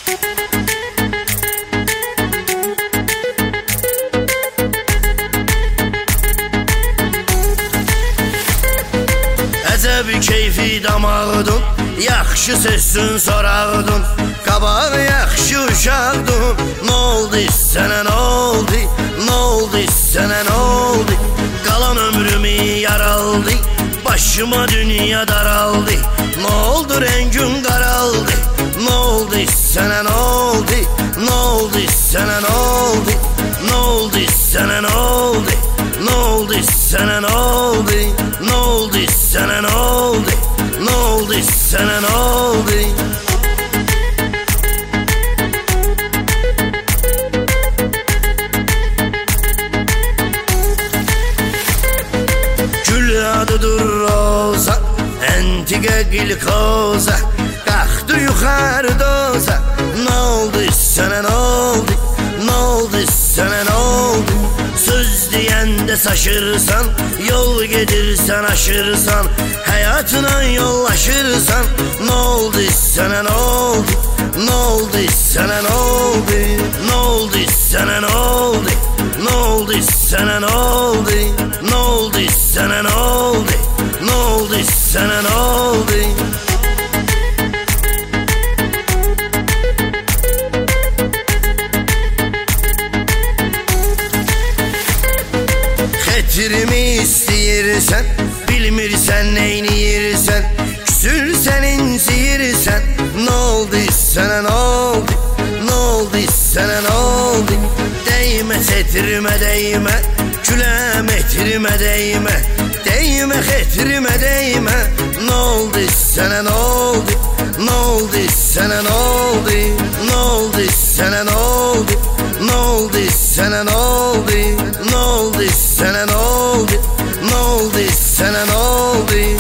Əcəbi keyfi damağdın, yaxşı sözsün sorardın, qabaq yaxşı uşaqdın. N'oldu sənə n'oldu, n'oldu sənə n'oldu? Qalan ömrümü yaraldı, başıma dünya daraldı. N'oldu rengin qaraldı, n'oldu sənə n'oldu, n'oldu sənə n'oldu? N'oldu sənə n'oldu, n'oldu sənə n'oldu? N'oldu sənə n'oldu, n'oldu sənə n'oldu? Gül adıdır roza, entige glikoza, qalxdı yuxarı doza. N'oldu sənə n'oldu, n'oldu sənə n'oldu? Söz deyəndə saşırsan, yol gedirsən aşırsan, həyatına yollaşırsan. N'oldu sənə n'oldu, n'oldu sənə n'oldu? N'oldu sənə n'oldu, n'oldu sənə n'oldu? N'oldu sənə n'oldu, n'oldu sənə n'oldu? Xetrimi istəyirsən, bilmirsən neyniyirsən, küsürsən inciyirsən. N'oldu sənə n'oldu, n'oldu sənə n'oldu? Dəymə xetrimə dəymə, küləm etrimə dəymə, dəymə xetrimə dəymə. N'oldu sənə n'oldu, n'oldu sənə n'oldu? N'oldu sənə n'oldu, n'oldu sənə n'oldu? N'oldu sənə n'oldu, n'oldu sənə n'oldu?